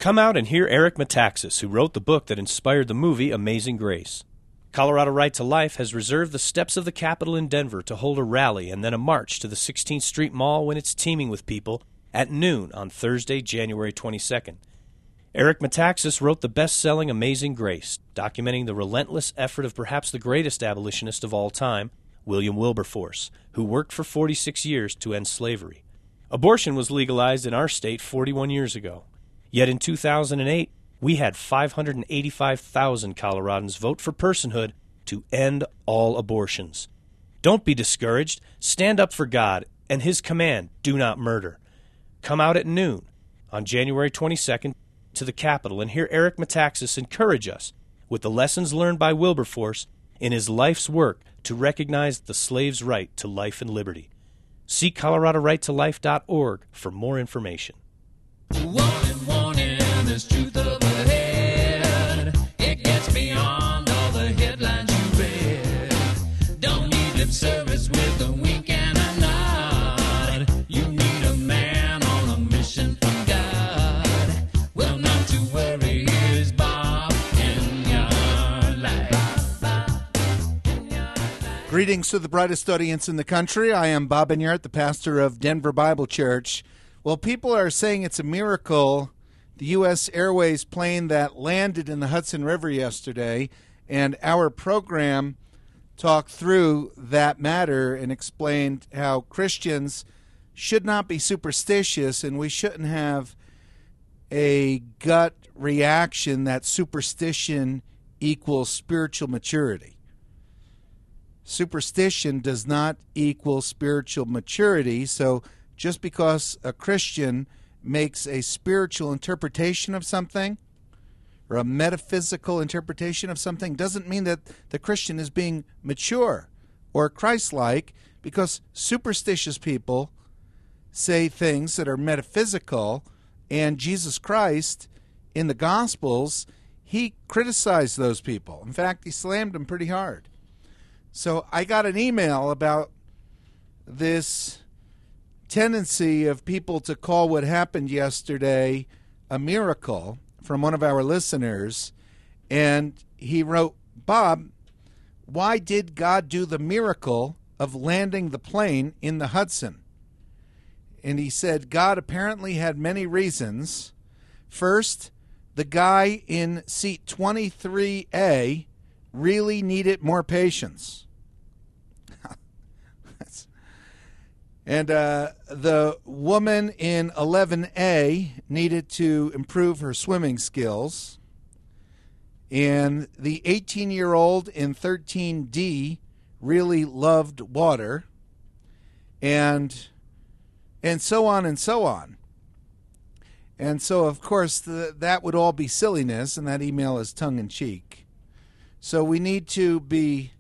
Come out and hear Eric Metaxas, who wrote the book that inspired the movie Amazing Grace. Colorado Right to Life has reserved the steps of the Capitol in Denver to hold a rally and then a march to the 16th Street Mall when it's teeming with people at noon on Thursday, January 22nd. Eric Metaxas wrote the best-selling Amazing Grace, documenting the relentless effort of perhaps the greatest abolitionist of all time, William Wilberforce, who worked for 46 years to end slavery. Abortion was legalized in our state 41 years ago. Yet in 2008, we had 585,000 Coloradans vote for personhood to end all abortions. Don't be discouraged. Stand up for God and His command, do not murder. Come out at noon on January 22nd to the Capitol and hear Eric Metaxas encourage us with the lessons learned by Wilberforce in his life's work to recognize the slave's right to life and liberty. See ColoradoRightToLife.org for more information. Warning, there's truth up ahead. It gets beyond all the headlines you read. Don't need lip service with a wink and a nod. You need a man on a mission from God. Well, not to worry, here's Bob in your life. Greetings to the brightest audience in the country. I am Bob Enyart, the pastor of Denver Bible Church. Well, people are saying it's a miracle, the U.S. Airways plane that landed in the Hudson River yesterday, and our program talked through that matter and explained how Christians should not be superstitious and we shouldn't have a gut reaction that superstition equals spiritual maturity. Superstition does not equal spiritual maturity, so just because a Christian makes a spiritual interpretation of something or a metaphysical interpretation of something doesn't mean that the Christian is being mature or Christ-like, because superstitious people say things that are metaphysical, and Jesus Christ in the Gospels, He criticized those people. In fact, He slammed them pretty hard. So I got an email about this tendency of people to call what happened yesterday a miracle from one of our listeners, and he wrote, Bob, why did God do the miracle of landing the plane in the Hudson? And he said God apparently had many reasons. First, the guy in seat 23A really needed more patience. And the woman in 11A needed to improve her swimming skills. And the 18-year-old in 13D really loved water. And so on and so on. And so, of course, that would all be silliness, and that email is tongue-in-cheek. So we need to be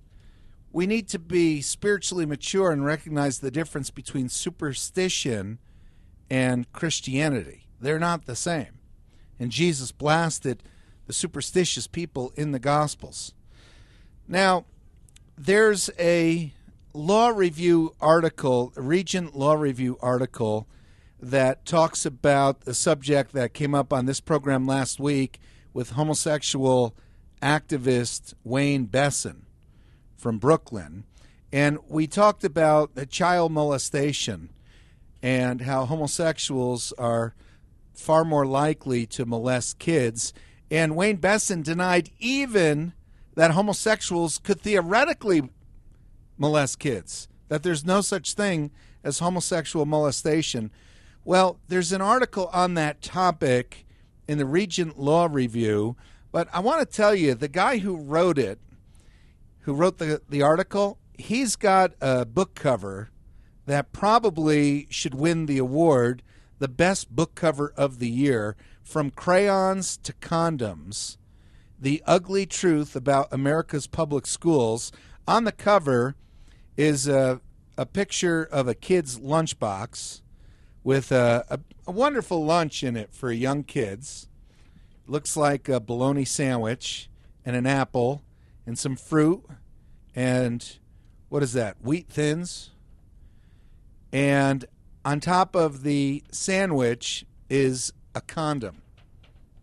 spiritually mature and recognize the difference between superstition and Christianity. They're not the same. And Jesus blasted the superstitious people in the Gospels. Now, there's a law review article, a Regent Law Review article, that talks about the subject that came up on this program last week with homosexual activist Wayne Besson from Brooklyn, and we talked about the child molestation and how homosexuals are far more likely to molest kids. And Wayne Besson denied even that homosexuals could theoretically molest kids, that there's no such thing as homosexual molestation. Well, there's an article on that topic in the Regent Law Review, but I want to tell you, the guy who wrote it, who wrote the article, he's got a book cover that probably should win the award, the best book cover of the year, From Crayons to Condoms, The Ugly Truth About America's Public Schools. On the cover is a picture of a kid's lunchbox with a wonderful lunch in it for young kids. Looks like a bologna sandwich and an apple and some fruit, and what is that, Wheat Thins? And on top of the sandwich is a condom.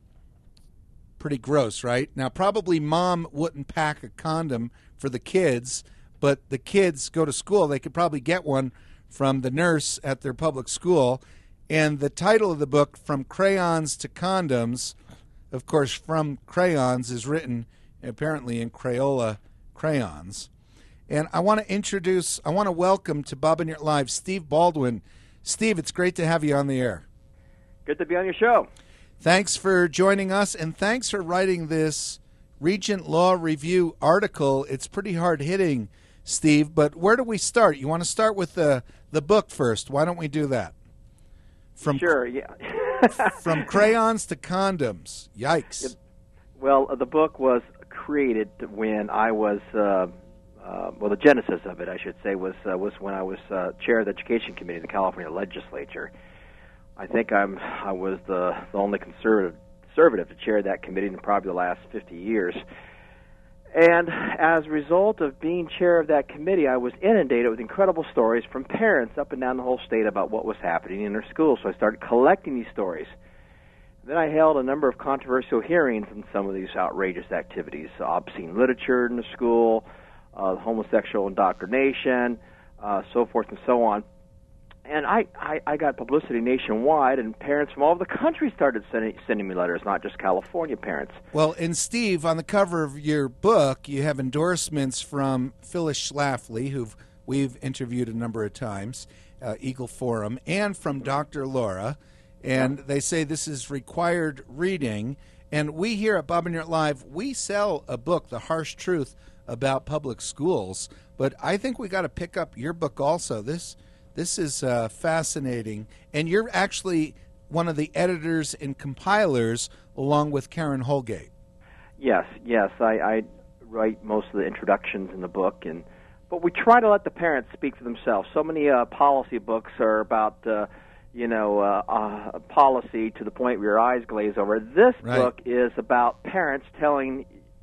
pretty gross, right? Now, probably mom wouldn't pack a condom for the kids, but the kids go to school. They could probably get one from the nurse at their public school. And the title of the book, From Crayons to Condoms, of course, From Crayons is written apparently in Crayola crayons. And I want to welcome to Bob and Your Live, Steve Baldwin. Steve, it's great to have you on the air. Good to be on your show. Thanks for joining us, and thanks for writing this Regent Law Review article. It's pretty hard-hitting, Steve, but where do we start? You want to start with the book first. Why don't we do that? Sure, yeah. From Crayons to Condoms. Yikes. Well, the book was created when I was, the genesis of it, I should say, was when I was chair of the Education Committee in the California Legislature. I think I was the only conservative to chair that committee in probably the last 50 years. And as a result of being chair of that committee, I was inundated with incredible stories from parents up and down the whole state about what was happening in their schools. So I started collecting these stories. Then I held a number of controversial hearings on some of these outrageous activities, obscene literature in the school, homosexual indoctrination, so forth and so on. And I got publicity nationwide, and parents from all over the country started sending me letters, not just California parents. Well, and Steve, on the cover of your book, you have endorsements from Phyllis Schlafly, who we've interviewed a number of times, Eagle Forum, and from Dr. Laura. And they say this is required reading. And we here at Bob and Your Live, we sell a book, The Harsh Truth About Public Schools. But I think we got to pick up your book also. This is fascinating, and you're actually one of the editors and compilers along with Karen Holgate. Yes, I write most of the introductions in the book, but we try to let the parents speak for themselves. So many policy books are about policy to the point where your eyes glaze over. This book is about parents telling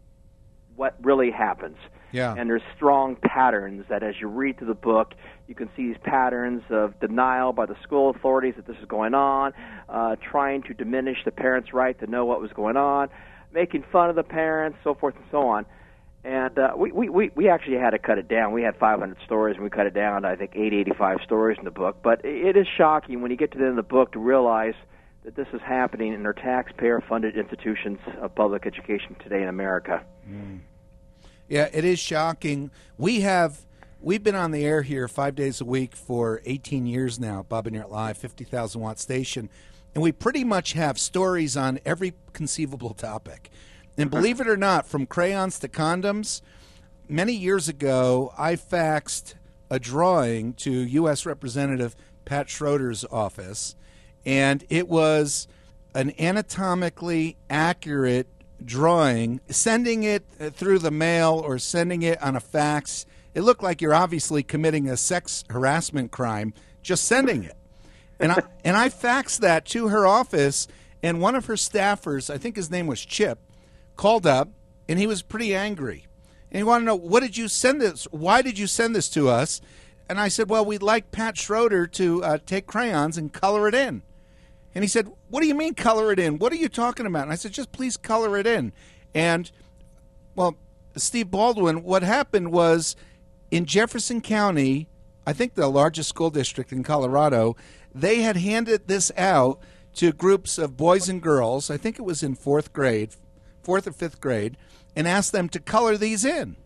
what really happens. Yeah. And there's strong patterns that as you read through the book, you can see these patterns of denial by the school authorities that this is going on, trying to diminish the parents' right to know what was going on, making fun of the parents, so forth and so on. And we actually had to cut it down. We had 500 stories, and we cut it down to, I think, 85 stories in the book. But it is shocking when you get to the end of the book to realize that this is happening in our taxpayer-funded institutions of public education today in America. Mm. Yeah, it is shocking. We've been on the air here 5 days a week for 18 years now, Bob and Your Live, 50,000-watt station, and we pretty much have stories on every conceivable topic. And believe it or not, from crayons to condoms, many years ago, I faxed a drawing to U.S. Representative Pat Schroeder's office, and it was an anatomically accurate drawing. Sending it through the mail or sending it on a fax, it looked like you're obviously committing a sex harassment crime just sending it. And I faxed that to her office, and one of her staffers, I think his name was Chip, called up, and he was pretty angry. And he wanted to know, what did you send this? Why did you send this to us? And I said, well, we'd like Pat Schroeder to take crayons and color it in. And he said, what do you mean color it in? What are you talking about? And I said, just please color it in. And, well, Steve Baldwin, what happened was in Jefferson County, I think the largest school district in Colorado, they had handed this out to groups of boys and girls, I think it was in fourth or fifth grade, and asked them to color these in.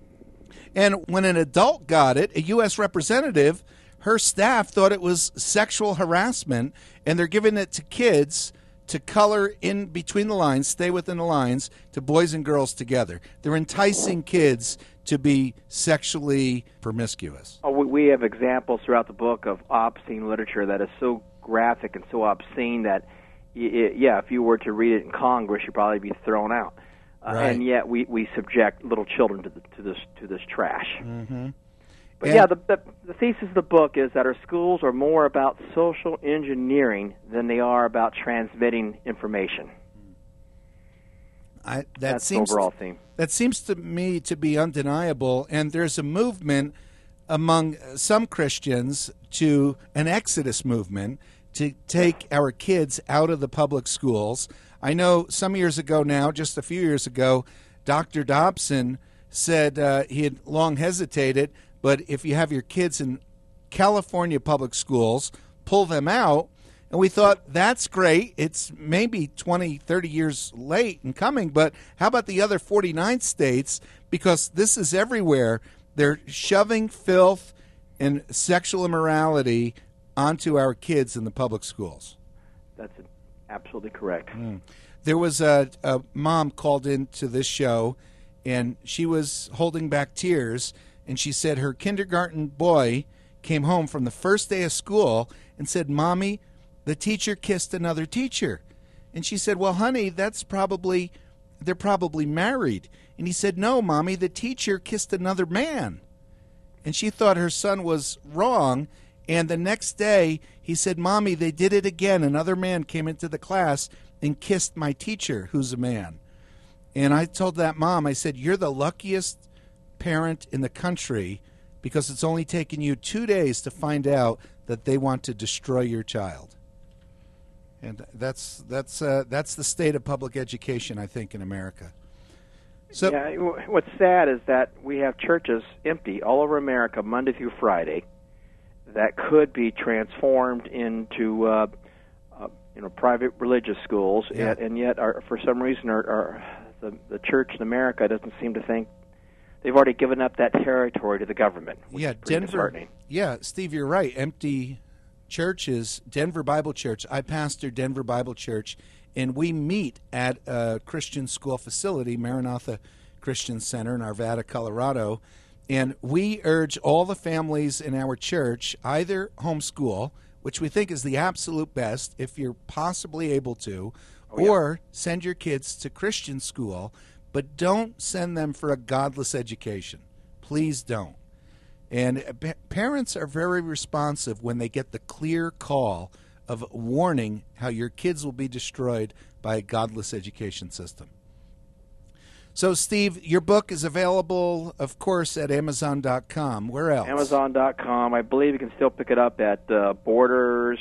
And when an adult got it, a U.S. representative, her staff thought it was sexual harassment, and they're giving it to kids to color in between the lines, stay within the lines, to boys and girls together. They're enticing kids to be sexually promiscuous. Oh, we have examples throughout the book of obscene literature that is so graphic and so obscene that, if you were to read it in Congress, you'd probably be thrown out. Right. And yet we subject little children to this trash. Mm-hmm. But the thesis of the book is that our schools are more about social engineering than they are about transmitting information. That's the overall theme. That seems to me to be undeniable, and there's a movement among some Christians to an exodus movement to take our kids out of the public schools. I know some years ago now, just a few years ago, Dr. Dobson said he had long hesitated, but if you have your kids in California public schools, pull them out. And we thought, that's great. It's maybe 20, 30 years late in coming, but how about the other 49 states? Because this is everywhere. They're shoving filth and sexual immorality onto our kids in the public schools. That's absolutely correct. There was a mom called into this show, and she was holding back tears, and she said her kindergarten boy came home from the first day of school and said, "Mommy, the teacher kissed another teacher." And she said, "Well, honey, they're probably married." And he said, "No, Mommy, the teacher kissed another man." And she thought her son was wrong. And the next day, he said, "Mommy, they did it again. Another man came into the class and kissed my teacher, who's a man." And I told that mom, I said, "You're the luckiest parent in the country because it's only taken you 2 days to find out that they want to destroy your child." And that's the state of public education, I think, in America. So, yeah, what's sad is that we have churches empty all over America Monday through Friday that could be transformed into private religious schools, Yeah. and yet for some reason the church in America doesn't seem to think they've already given up that territory to the government. Which yeah, is pretty Denver. disheartening. Yeah, Steve, you're right. Empty churches. Denver Bible Church. I pastor Denver Bible Church, and we meet at a Christian school facility, Maranatha Christian Center in Arvada, Colorado, and we urge all the families in our church either homeschool, which we think is the absolute best if you're possibly able to, or send your kids to Christian school, but don't send them for a godless education. Please don't. And parents are very responsive when they get the clear call of warning how your kids will be destroyed by a godless education system. So, Steve, your book is available, of course, at Amazon.com. Where else? Amazon.com. I believe you can still pick it up at Borders,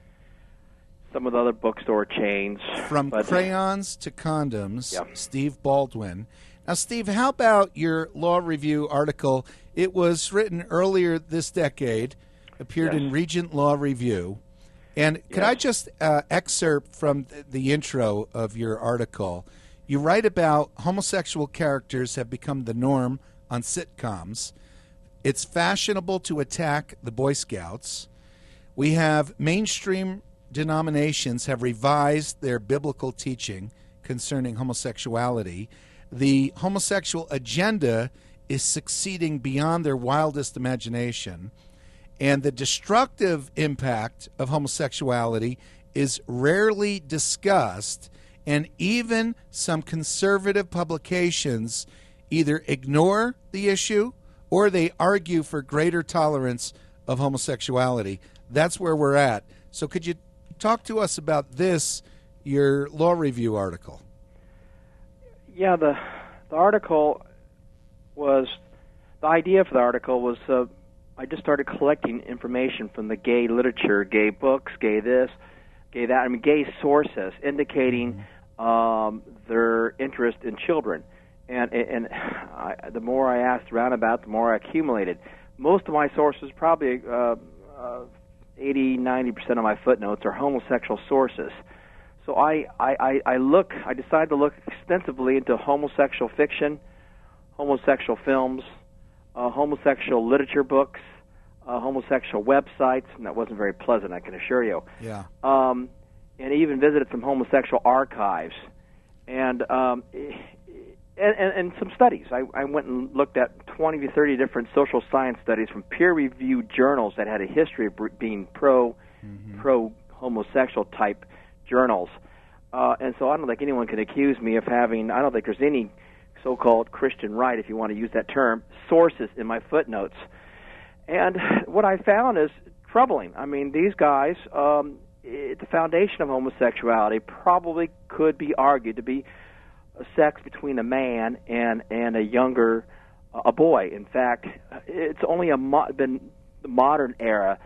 some of the other bookstore chains. From Crayons to Condoms, Yeah. Steve Baldwin. Now, Steve, how about your Law Review article? It was written earlier this decade, appeared Yes. in Regent Law Review. And could I just excerpt from the intro of your article? You write about homosexual characters have become the norm on sitcoms. It's fashionable to attack the Boy Scouts. We have mainstream denominations have revised their biblical teaching concerning homosexuality. The homosexual agenda is succeeding beyond their wildest imagination. And the destructive impact of homosexuality is rarely discussed, and even some conservative publications either ignore the issue or they argue for greater tolerance of homosexuality. That's where we're at. So could you talk to us about this, your Law Review article? Yeah, the article was, the idea for the article was, I just started collecting information from the gay literature, gay books, gay this, gay that, I mean, gay sources indicating their interest in children. And the more I asked around about it, the more I accumulated. Most of my sources, probably 80-90% of my footnotes, are homosexual sources. So I decided to look extensively into homosexual fiction, homosexual films, homosexual literature books, homosexual websites, and that wasn't very pleasant, I can assure you. Yeah. And even visited some homosexual archives, and some studies. I went and looked at 20 to 30 different social science studies from peer-reviewed journals that had a history of being pro-homosexual type journals. And so I don't think anyone can accuse me of having, I don't think there's any so-called Christian right, if you want to use that term, sources in my footnotes. And what I found is troubling. I mean, these guys, the foundation of homosexuality probably could be argued to be sex between a man and a younger, a boy. In fact, it's only been the modern era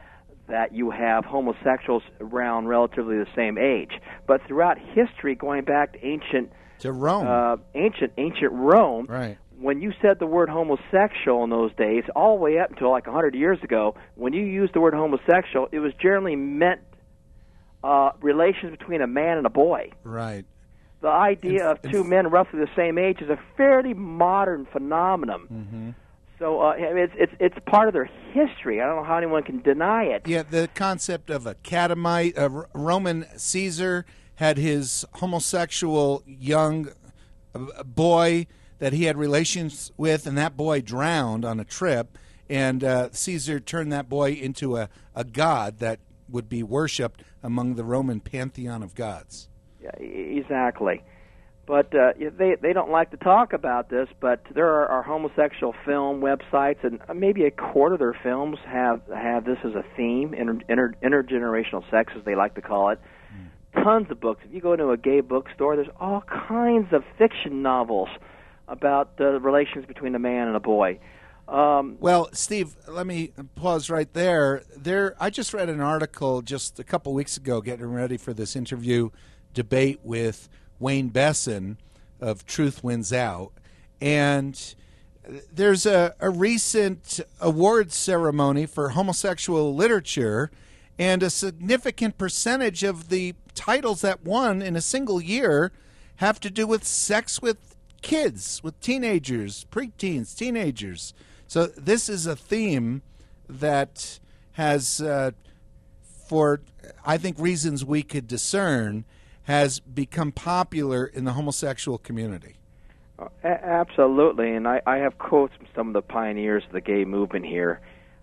that you have homosexuals around relatively the same age. But throughout history, going back to ancient Rome, ancient Rome, right? When you said the word homosexual in those days, all the way up until like 100 years ago, when you used the word homosexual, it was generally meant relations between a man and a boy. Right. The idea of two men roughly the same age is a fairly modern phenomenon. Mm-hmm. So it's part of their history. I don't know how anyone can deny it. Yeah, the concept of a catamite. Roman Caesar had his homosexual young boy that he had relations with, and that boy drowned on a trip, and Caesar turned that boy into a god that would be worshipped among the Roman pantheon of gods. Yeah, exactly. But they don't like to talk about this, but there are homosexual film websites, and maybe a quarter of their films have this as a theme, intergenerational sex, as they like to call it. Tons of books. If you go into a gay bookstore, there's all kinds of fiction novels about the relations between a man and a boy. Well, Steve, let me pause right there. I just read an article just a couple weeks ago, getting ready for this interview debate with Wayne Besson of Truth Wins Out, and there's a recent awards ceremony for homosexual literature, and a significant percentage of the titles that won in a single year have to do with sex with kids, with teenagers, preteens, teenagers. So this is a theme that has, for I think reasons we could discern, has become popular in the homosexual community. Absolutely, and I have quotes from some of the pioneers of the gay movement here,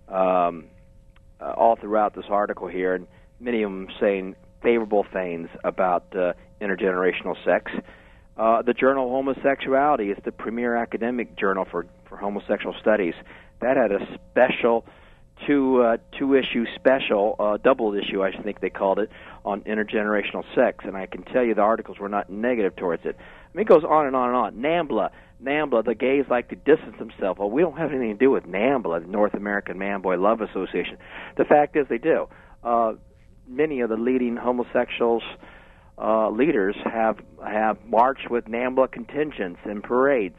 all throughout this article here, and many of them saying favorable things about intergenerational sex. The Journal of Homosexuality is the premier academic journal for homosexual studies. That had a special two-issue special, double issue, I think they called it, on intergenerational sex, and I can tell you the articles were not negative towards it. I mean, it goes on and on and on. NAMBLA, the gays like to distance themselves. Well, we don't have anything to do with NAMBLA, the North American Man-Boy Love Association. The fact is they do. Many of the leading homosexuals leaders have marched with NAMBLA contingents and parades.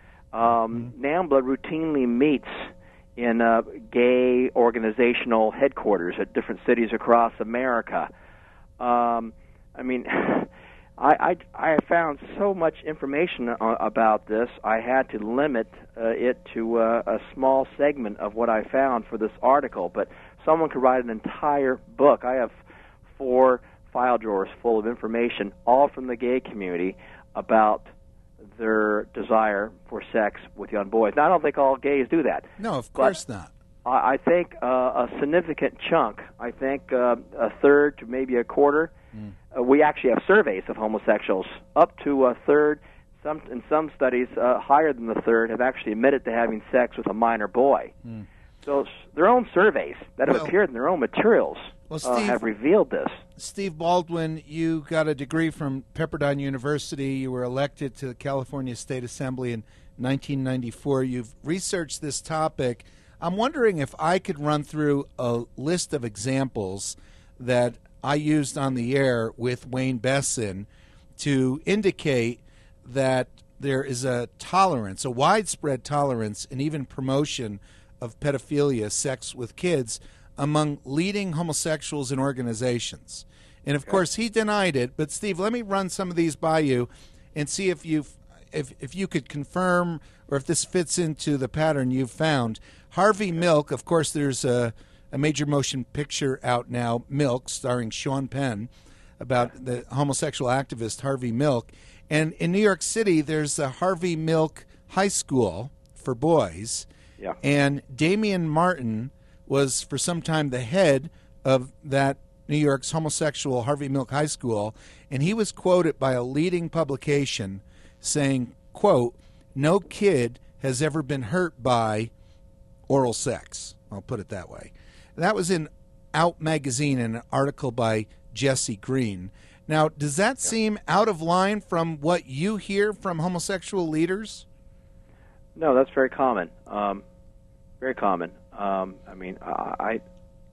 NAMBLA routinely meets in gay organizational headquarters at different cities across America. I mean, I found so much information about this, I had to limit it to a small segment of what I found for this article, but someone could write an entire book. I have 4 file drawers full of information, all from the gay community, about their desire for sex with young boys. Now, I don't think all gays do that. No, of course not. I think a significant chunk, I think a third to maybe a quarter, we actually have surveys of homosexuals, up to a third, in some studies higher than the third, have actually admitted to having sex with a minor boy. So their own surveys that have appeared in their own materials have revealed this. Steve Baldwin, you got a degree from Pepperdine University. You were elected to the California State Assembly in 1994. You've researched this topic. I'm wondering if I could run through a list of examples that I used on the air with Wayne Besson to indicate that there is a tolerance, a widespread tolerance, and even promotion of pedophilia, sex with kids, among leading homosexuals and organizations. And of course, he denied it. But Steve, let me run some of these by you and see if you could confirm or if this fits into the pattern you've found. Harvey Milk, of course, there's a major motion picture out now, Milk, starring Sean Penn, about the homosexual activist Harvey Milk. And in New York City, there's a Harvey Milk High School for boys. Yeah. And Damian Martin was for some time the head of that New York's homosexual Harvey Milk High School, and he was quoted by a leading publication saying, quote, "No kid has ever been hurt by oral sex." I'll put it that way. That was in Out Magazine, in an article by Jesse Green. Now, does that seem out of line from what you hear from homosexual leaders? No, that's very common. Very common. I mean,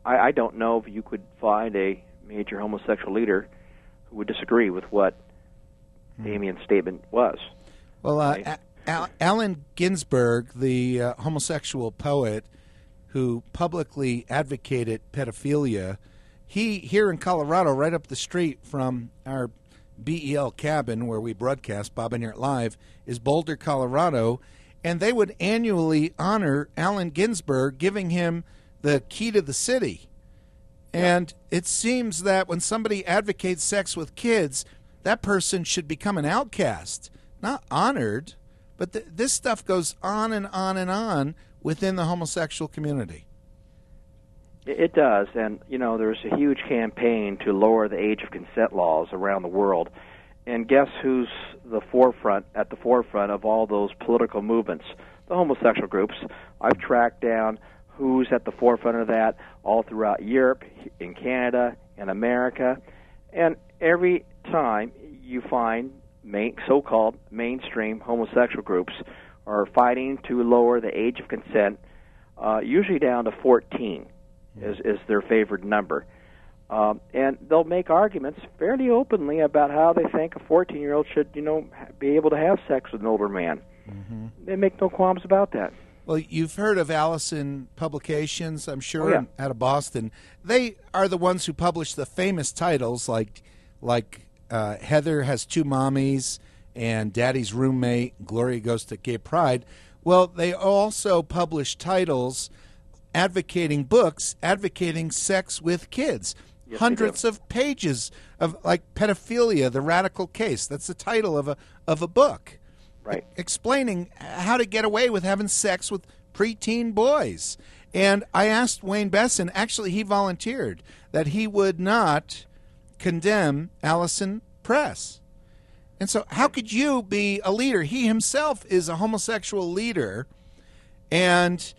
I don't know if you could find a major homosexual leader who would disagree with what Damien's statement was. Well, Right. Allen Ginsberg, the homosexual poet who publicly advocated pedophilia, he, here in Colorado, right up the street from our BEL cabin where we broadcast Bob and Eric Live, is Boulder, Colorado, and they would annually honor Allen Ginsberg, giving him the key to the city. And it seems that when somebody advocates sex with kids, that person should become an outcast, not honored. But this stuff goes on and on and on within the homosexual community. It does, and there's a huge campaign to lower the age of consent laws around the world. And guess who's at the forefront of all those political movements? The homosexual groups. I've tracked down who's at the forefront of that all throughout Europe, in Canada, in America, and every time you find so-called mainstream homosexual groups are fighting to lower the age of consent, usually down to 14 is their favored number. And they'll make arguments fairly openly about how they think a 14-year-old should, be able to have sex with an older man. Mm-hmm. They make no qualms about that. Well, you've heard of Allison Publications, I'm sure, Oh, yeah. out of Boston. They are the ones who publish the famous titles like Heather Has Two Mommies and Daddy's Roommate, Gloria Goes to Gay Pride. Well, they also publish titles advocating sex with kids. Yes, Hundreds of pages of like Pedophilia, the Radical Case. That's the title of a book. Right. Explaining how to get away with having sex with preteen boys. And I asked Wayne Besson, actually he volunteered, that he would not condemn Allison Press. And so how could you be a leader? He himself is a homosexual leader, and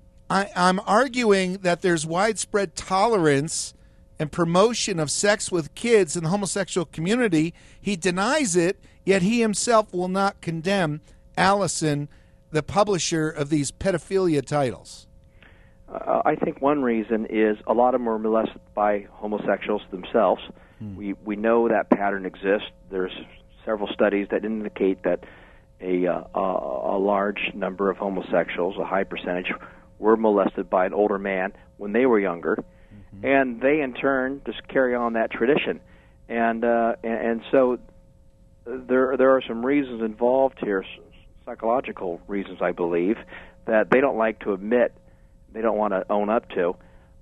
I'm arguing that there's widespread tolerance and promotion of sex with kids in the homosexual community. He denies it, yet he himself will not condemn Allison, the publisher of these pedophilia titles. I think one reason is a lot of them are molested by homosexuals themselves. We know that pattern exists. There's several studies that indicate that a large number of homosexuals, a high percentage, were molested by an older man when they were younger, and they in turn just carry on that tradition, and so there are some reasons involved here, psychological reasons, I believe, that they don't like to admit, they don't want to own up to.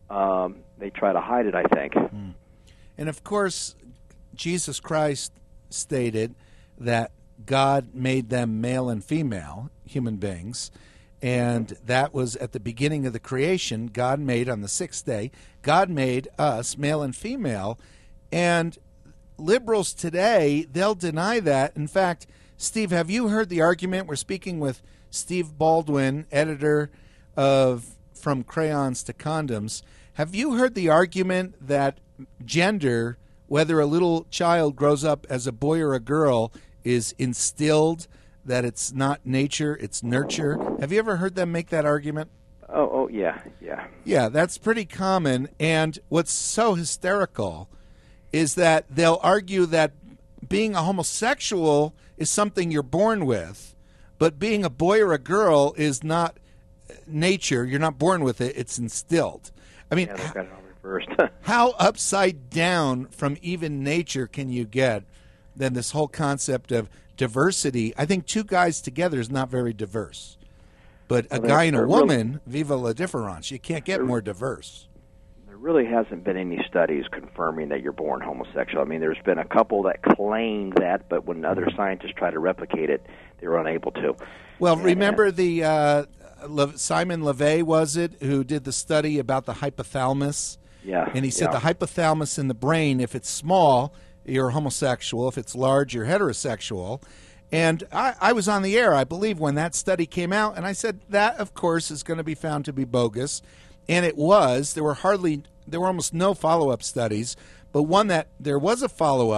They try to hide it, I think. And of course, Jesus Christ stated that God made them male and female, human beings, and that was at the beginning of the creation. God made on the sixth day, God made us male and female, and liberals today, they'll deny that. In fact, Steve, have you heard the argument? We're speaking with Steve Baldwin, editor of From Crayons to Condoms. Have you heard the argument that gender, whether a little child grows up as a boy or a girl, is instilled, that it's not nature, it's nurture? Have you ever heard them make that argument? Oh, yeah. Yeah, that's pretty common. And what's so hysterical is that they'll argue that being a homosexual is something you're born with, but being a boy or a girl is not nature. You're not born with it. It's instilled. I mean, Yeah, they've got it all reversed. how upside down from even nature can you get than this whole concept of diversity? I think two guys together is not very diverse. But a guy and a woman, viva la difference. You can't get more diverse. There really hasn't been any studies confirming that you're born homosexual. I mean, there's been a couple that claim that, but when other scientists try to replicate it, they were unable to. Well, remember the Simon LeVay, was it, who did the study about the hypothalamus? Yeah. And he said yeah. the hypothalamus in the brain, if it's small, you're homosexual. If it's large, you're heterosexual. And I was on the air, I believe, when that study came out, and I said that, of course, is going to be found to be bogus. And it was. There were almost no follow-up studies, but one that there was a follow-up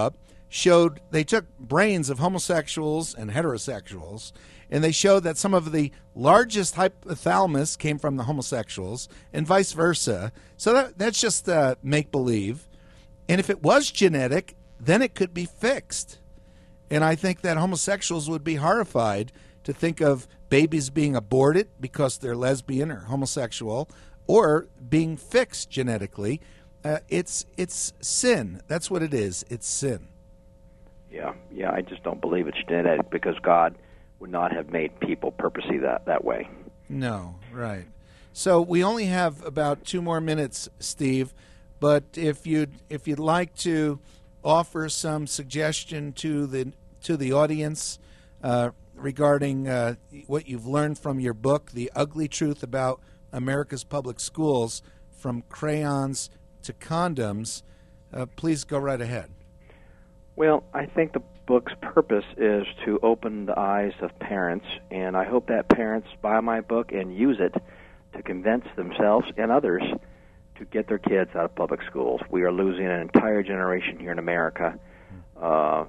they took brains of homosexuals and heterosexuals, and they showed that some of the largest hypothalamus came from the homosexuals and vice versa. So that's just make-believe. And if it was genetic, then it could be fixed. And I think that homosexuals would be horrified to think of babies being aborted because they're lesbian or homosexual, or being fixed genetically. It's sin. That's what it is. It's sin. Yeah, I just don't believe it's genetic, because God would not have made people purposely that way. No, right. So we only have about 2 more minutes, Steve, but if you'd like to offer some suggestion to the audience regarding what you've learned from your book, The Ugly Truth About America's Public Schools, From Crayons to Condoms, please go right ahead. Well, I think the book's purpose is to open the eyes of parents, and I hope that parents buy my book and use it to convince themselves and others to get their kids out of public schools. We are losing an entire generation here in America of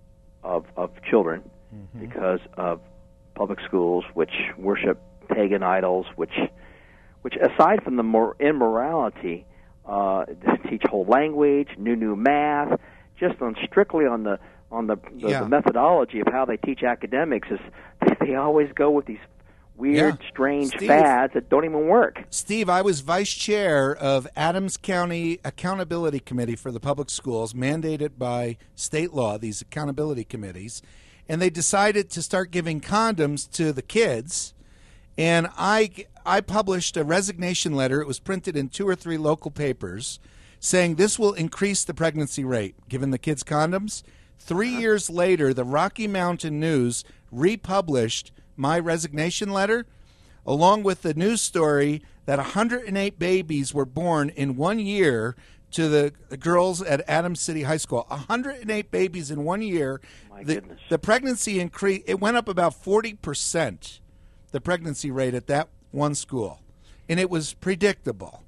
children because of public schools, which worship pagan idols, which aside from the immorality, teach whole language, new math, just strictly on the methodology of how they teach academics. Is they always go with these weird, strange fads that don't even work. Steve, I was vice chair of Adams County Accountability Committee for the public schools, mandated by state law, these accountability committees, and they decided to start giving condoms to the kids. And I published a resignation letter. It was printed in 2 or 3 local papers, saying this will increase the pregnancy rate, giving the kids condoms. 3 years later, the Rocky Mountain News republished my resignation letter, along with the news story that 108 babies were born in 1 year to the girls at Adams City High School. 108 babies in 1 year. My goodness. The pregnancy increase, it went up about 40%, the pregnancy rate at that one school. And it was predictable.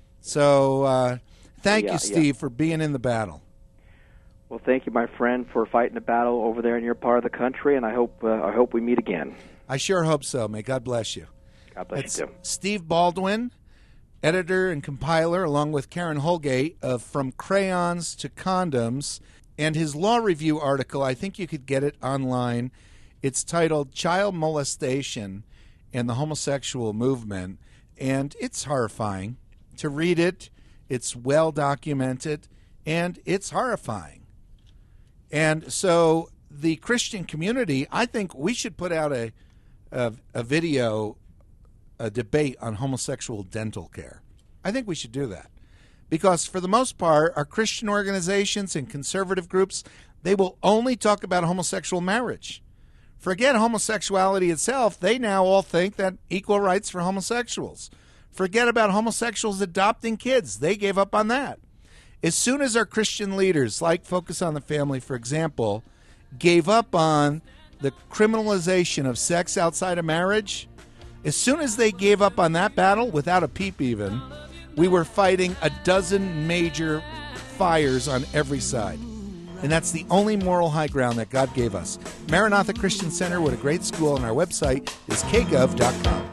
So thank you, Steve, for being in the battle. Well, thank you, my friend, for fighting the battle over there in your part of the country, and I hope we meet again. I sure hope so. May God bless you. God bless you, too. Steve Baldwin, editor and compiler, along with Karen Holgate, of From Crayons to Condoms, and his law review article, I think you could get it online. It's titled Child Molestation and the Homosexual Movement, and it's horrifying. To read it, it's well documented, and it's horrifying. And so the Christian community, I think we should put out a video, a debate on homosexual dental care. I think we should do that. Because for the most part, our Christian organizations and conservative groups, they will only talk about homosexual marriage. Forget homosexuality itself. They now all think that equal rights for homosexuals. Forget about homosexuals adopting kids. They gave up on that. As soon as our Christian leaders, like Focus on the Family, for example, gave up on the criminalization of sex outside of marriage, as soon as they gave up on that battle, without a peep even, we were fighting a dozen major fires on every side. And that's the only moral high ground that God gave us. Maranatha Christian Center, what a great school, and our website is kgov.com.